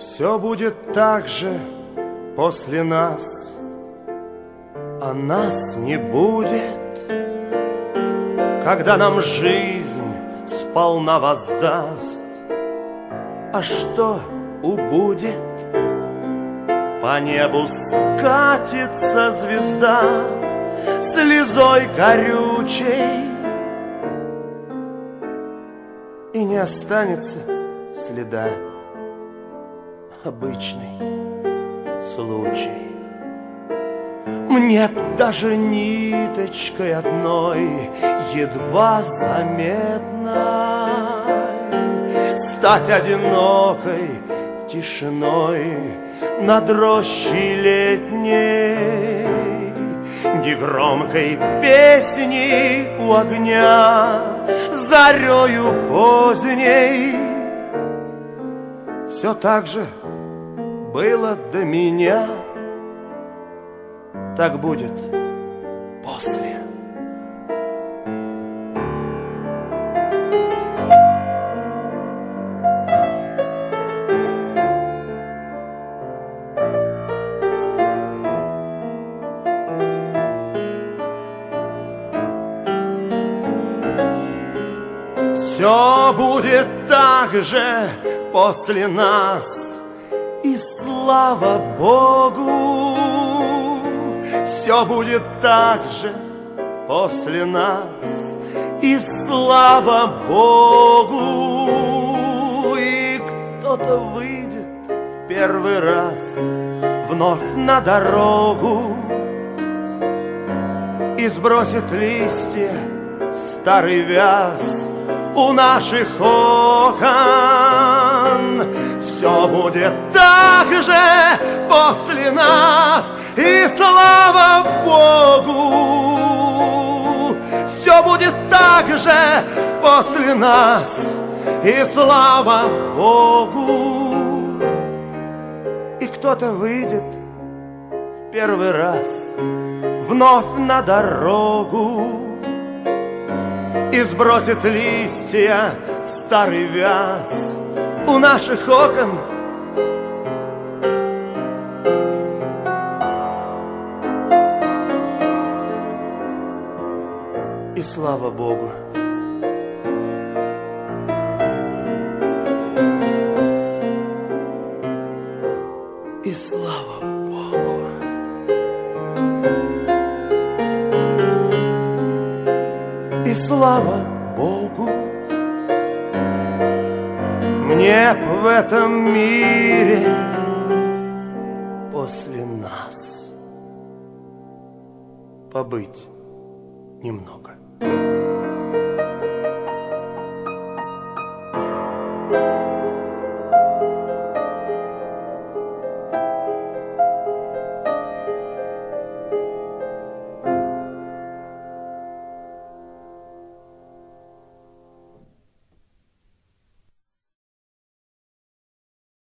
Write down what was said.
Все будет так же после нас, а нас не будет, когда нам жизнь сполна воздаст. А что убудет? По небу скатится звезда слезой горючей, и не останется следа. Обычный случай. Мне б даже ниточкой одной, едва заметной, стать одинокой тишиной над рощей летней, негромкой песней у огня, зарею поздней. Все так же было до меня, так будет после. Все будет так же после нас, и слава Богу. Все будет так же после нас, и слава Богу. И кто-то выйдет в первый раз вновь на дорогу и сбросит листья старый вяз у наших окон. Все будет так же после нас, и слава Богу. Все будет так же после нас, и слава Богу. И кто-то выйдет в первый раз вновь на дорогу и сбросит листья старый вяз у наших окон. И слава Богу. И слава Богу. И слава Богу. Мне б в этом мире после нас побыть немного.